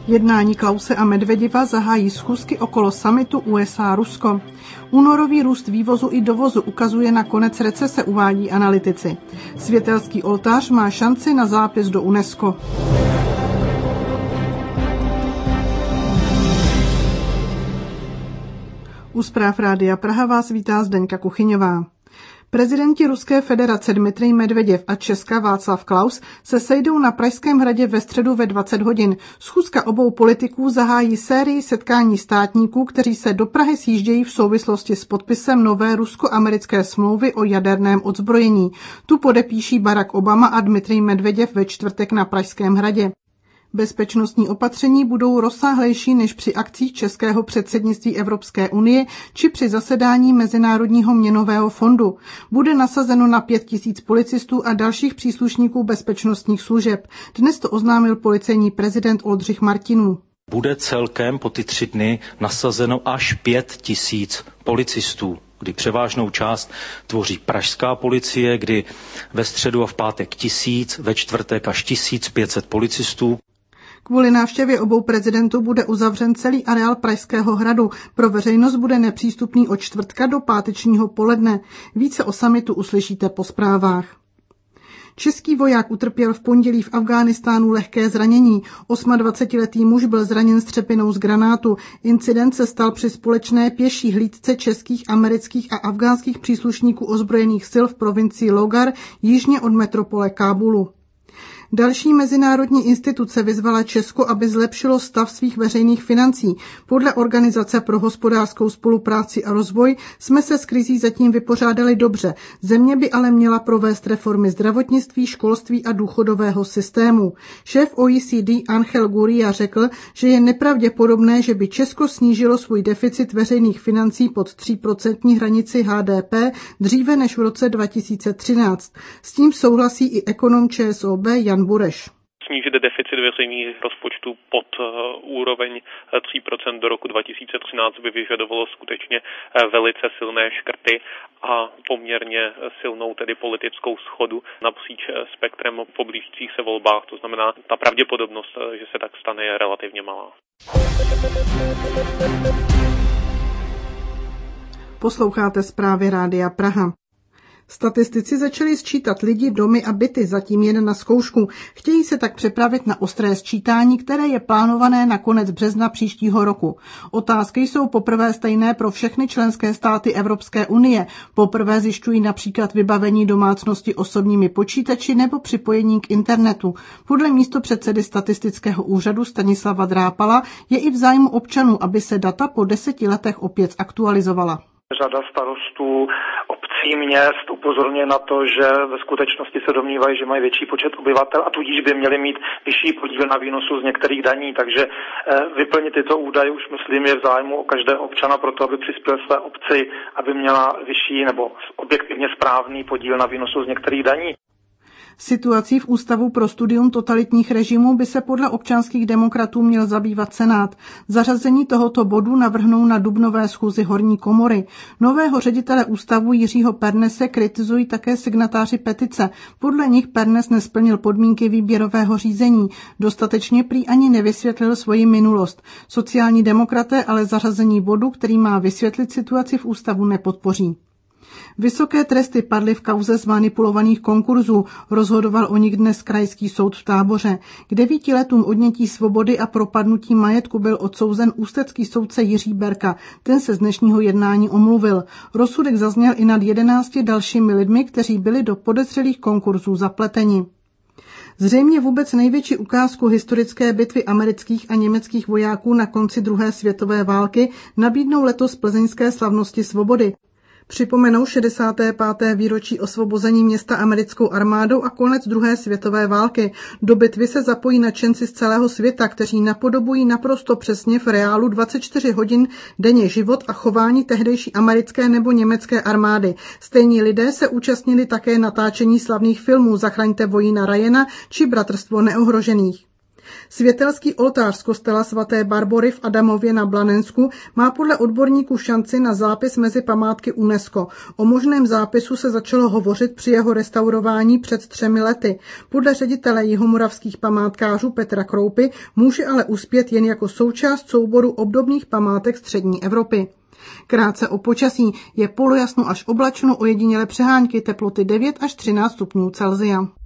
Jednání Klause a Medveděva zahájí schůzky okolo summitu USA-Rusko. Únorový růst vývozu i dovozu ukazuje na konec recese, uvádí analytici. Světelský oltář má šanci na zápis do UNESCO. U zpráv Rádia Praha vás vítá Zdeňka Kuchyňová. Prezidenti Ruské federace Dmitrij Medveděv a Česka Václav Klaus se sejdou na Pražském hradě ve středu ve 20 hodin. Schůzka obou politiků zahájí sérii setkání státníků, kteří se do Prahy sjíždějí v souvislosti s podpisem nové rusko-americké smlouvy o jaderném odzbrojení. Tu podepíší Barack Obama a Dmitrij Medveděv ve čtvrtek na Pražském hradě. Bezpečnostní opatření budou rozsáhlejší než při akcích českého předsednictví Evropské unie či při zasedání Mezinárodního měnového fondu. Bude nasazeno na 5 000 policistů a dalších příslušníků bezpečnostních služeb. Dnes to oznámil policejní prezident Oldřich Martinů. Bude celkem po ty 3 dny nasazeno až 5 000 policistů, kdy převážnou část tvoří pražská policie, kdy ve středu a v pátek 1000, ve čtvrtek až 1500 policistů. Kvůli návštěvě obou prezidentů bude uzavřen celý areál Pražského hradu. Pro veřejnost bude nepřístupný od čtvrtka do pátečního poledne. Více o summitu uslyšíte po zprávách. Český voják utrpěl v pondělí v Afghánistánu lehké zranění. 28letý muž byl zraněn střepinou z granátu. Incident se stal při společné pěší hlídce českých, amerických a afghánských příslušníků ozbrojených sil v provincii Logar, jižně od metropole Kábulu. Další mezinárodní instituce vyzvala Česko, aby zlepšilo stav svých veřejných financí. Podle Organizace pro hospodářskou spolupráci a rozvoj jsme se s krizí zatím vypořádali dobře. Země by ale měla provést reformy zdravotnictví, školství a důchodového systému. Šéf OECD Angel Gurría řekl, že je nepravděpodobné, že by Česko snížilo svůj deficit veřejných financí pod 3% hranici HDP dříve než v roce 2013. S tím souhlasí i ekonom ČSOB Jan Bureš. Snížit deficit veřejných rozpočtů pod úroveň 3% do roku 2013 by vyžadovalo skutečně velice silné škrty a poměrně silnou tedy politickou shodu napříč spektrem po blížících se volbách. To znamená, ta pravděpodobnost, že se tak stane, je relativně malá. Posloucháte zprávy Rádia Praha. Statistici začali sčítat lidi, domy a byty, zatím jen na zkoušku. Chtějí se tak připravit na ostré sčítání, které je plánované na konec března příštího roku. Otázky jsou poprvé stejné pro všechny členské státy Evropské unie. Poprvé zjišťují například vybavení domácnosti osobními počítači nebo připojení k internetu. Podle místopředsedy statistického úřadu Stanislava Drápala je i v zájmu občanů, aby se data po 10 letech opět aktualizovala. Řada starostů obcí, měst upozorňuje na to, že ve skutečnosti se domnívají, že mají větší počet obyvatel a tudíž by měli mít vyšší podíl na výnosu z některých daní. Takže vyplnit tyto údaje už myslím je v zájmu každého občana proto, aby přispěl své obci, aby měla vyšší nebo objektivně správný podíl na výnosu z některých daní. Situací v Ústavu pro studium totalitních režimů by se podle občanských demokratů měl zabývat Senát. Zařazení tohoto bodu navrhnou na dubnové schůzi horní komory. Nového ředitele ústavu Jiřího Pernese kritizují také signatáři petice. Podle nich Pernes nesplnil podmínky výběrového řízení. Dostatečně prý ani nevysvětlil svoji minulost. Sociální demokraté ale zařazení bodu, který má vysvětlit situaci v ústavu, nepodpoří. Vysoké tresty padly v kauze zmanipulovaných konkurzů, rozhodoval o nich dnes krajský soud v Táboře. K 9 letům odnětí svobody a propadnutí majetku byl odsouzen ústecký soudce Jiří Berka. Ten se z dnešního jednání omluvil. Rozsudek zazněl i nad 11 dalšími lidmi, kteří byli do podezřelých konkurzů zapleteni. Zřejmě vůbec největší ukázku historické bitvy amerických a německých vojáků na konci druhé světové války nabídnou letos plzeňské slavnosti svobody. Připomenou 65. výročí osvobození města americkou armádou a konec druhé světové války. Do bitvy se zapojí nadšenci z celého světa, kteří napodobují naprosto přesně v reálu 24 hodin denně život a chování tehdejší americké nebo německé armády. Stejní lidé se účastnili také natáčení slavných filmů Zachraňte vojína Ryana či Bratrstvo neohrožených. Světelský oltář z kostela svaté Barbory v Adamově na Blanensku má podle odborníků šanci na zápis mezi památky UNESCO. O možném zápisu se začalo hovořit při jeho restaurování před 3 lety. Podle ředitele jihomoravských památkářů Petra Kroupy může ale uspět jen jako součást souboru obdobných památek střední Evropy. Krátce o počasí. Je polojasno až oblačno, ojediněle přehánky, teploty 9 až 13 stupňů Celsia.